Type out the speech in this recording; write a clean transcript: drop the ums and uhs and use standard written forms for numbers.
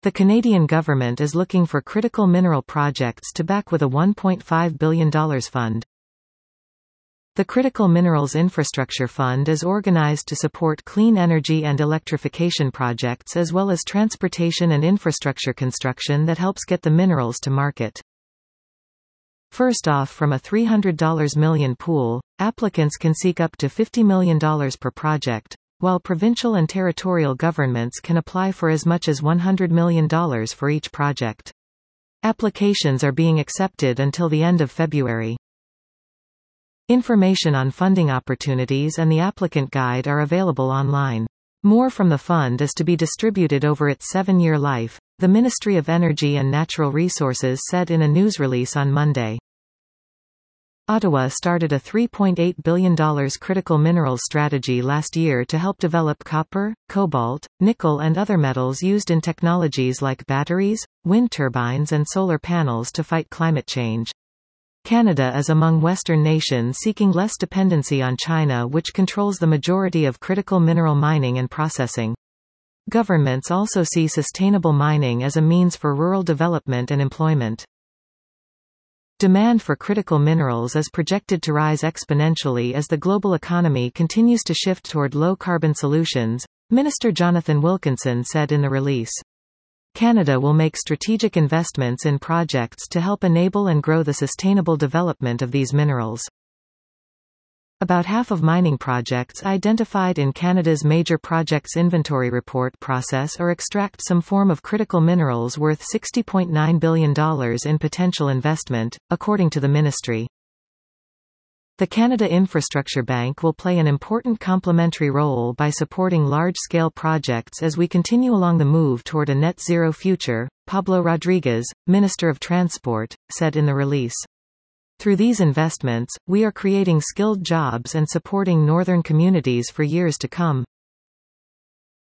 The Canadian government is looking for critical mineral projects to back with a $1.5 billion fund. The Critical Minerals Infrastructure Fund is organized to support clean energy and electrification projects as well as transportation and infrastructure construction that helps get the minerals to market. First off, from a $300 million pool, applicants can seek up to $50 million per project, while provincial and territorial governments can apply for as much as $100 million for each project. Applications are being accepted until the end of February. Information on funding opportunities and the applicant guide are available online. More from the fund is to be distributed over its 7-year life, the Ministry of Energy and Natural Resources said in a news release on Monday. Ottawa started a $3.8 billion critical minerals strategy last year to help develop copper, cobalt, nickel and other metals used in technologies like batteries, wind turbines and solar panels to fight climate change. Canada is among Western nations seeking less dependency on China, which controls the majority of critical mineral mining and processing. Governments also see sustainable mining as a means for rural development and employment. Demand for critical minerals is projected to rise exponentially as the global economy continues to shift toward low-carbon solutions, Minister Jonathan Wilkinson said in the release. Canada will make strategic investments in projects to help enable and grow the sustainable development of these minerals. About half of mining projects identified in Canada's Major Projects Inventory Report process or extract some form of critical minerals worth $60.9 billion in potential investment, according to the ministry. The Canada Infrastructure Bank will play an important complementary role by supporting large-scale projects as we continue along the move toward a net-zero future, Pablo Rodriguez, Minister of Transport, said in the release. Through these investments, we are creating skilled jobs and supporting northern communities for years to come.